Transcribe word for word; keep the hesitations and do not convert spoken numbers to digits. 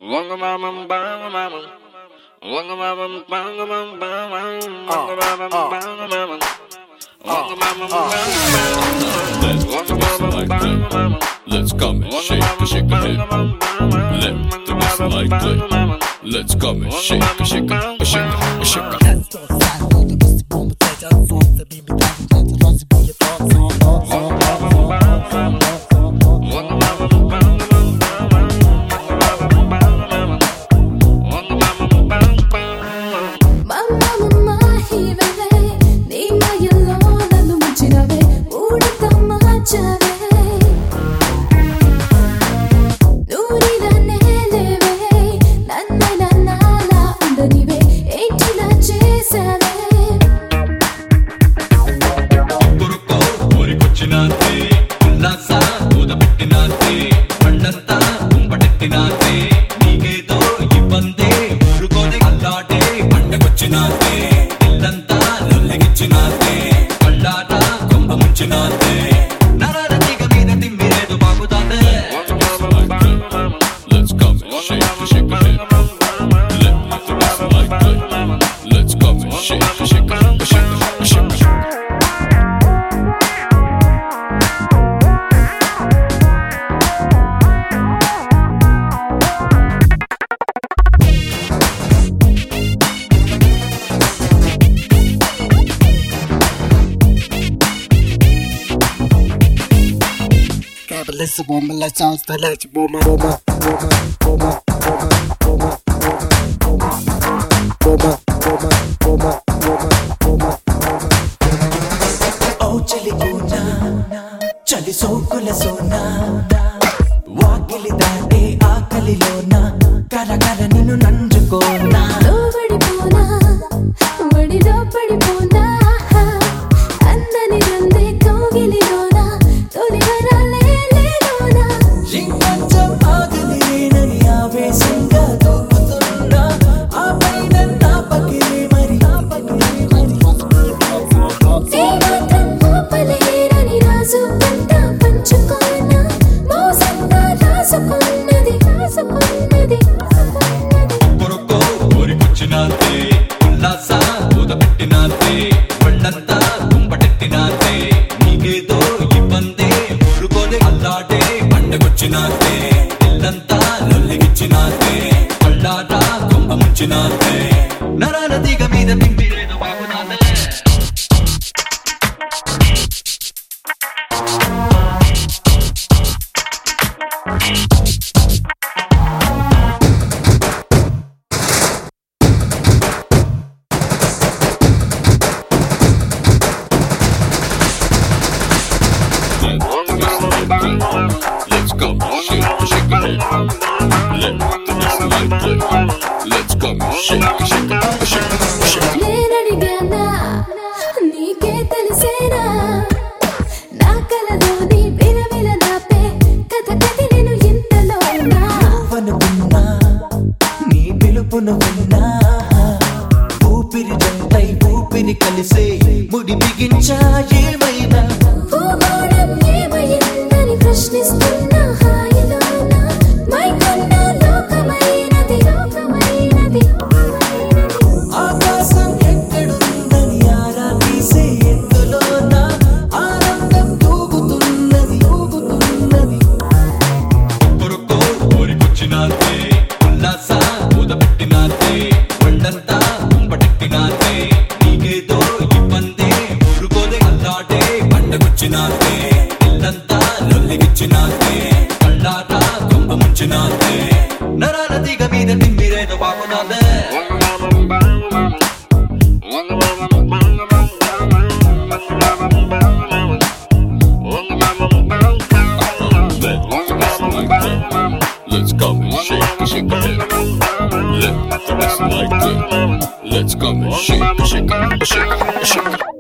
Let's come and shake, shake a hip. Let the whistle light play. Let's come and shake, shake, shake, shake. Let's go outside, go to Mister Boom, take our phone, the baby down, let the rose be your thoughts on. Listen, woman, let's sound the light, woman, woman, woman, woman, woman, woman, woman, woman, woman, Oh, chali guna, chali sokula sona, wakili dante akali lona, kara kara ninu nanjukona. Lo badi pona, badi lo badi pona, andani rande kogili lona, toli harale. Let's go, shake, shake a hip. Let the whistle light play. Let's come and shake, shake, shake, shake. నేనడిగానా నీకే తెలిసేనా నా కలలోని విలవిల నాపే కథ కథి నేను ఇంతలోనా నువ్వనుకున్నా నీ పిలుపును విన్నా ఊపిరి జంటై ఊపిరి కలిసే ముడి బిగించా ఏమైనా భూగోళం ఏమైందని ప్రశ్నిస్తున్నా హాయిలోనా మైకున్న లోకమైనది లోకమైనది ఆకాశం ఎక్కడుందని ఆరా తీసే ఎత్తులోనా ఆనందం తూగుతున్నది తూగుతున్నది కొరకో కోరికొచ్చినాతే ఉల్లాస ఊదపెట్టినాతే వండంతా కుంపటెట్టినాతే నీకేదో ఇబ్బంది ఊరుకోదే అల్లాటే పండగొచ్చినాతే ఇల్లంతా లొల్లిగిచ్చినాతే కళ్ళాట కొంప ముంచినాతే నరాల తీగ మీద తిమ్మిరేదో బాగునాదే Let's come and shake, shake a hip. Let the whistle light play. Let's come and shake, shake, shake, shake.